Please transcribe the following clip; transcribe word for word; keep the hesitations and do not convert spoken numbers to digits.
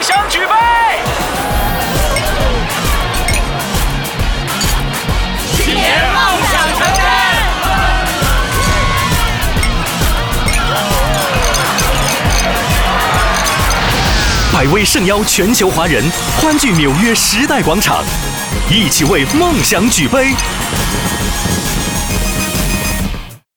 想举杯， 新年梦想成真。 百位圣邀全球华人欢聚纽约时代广场，一起为梦想举杯。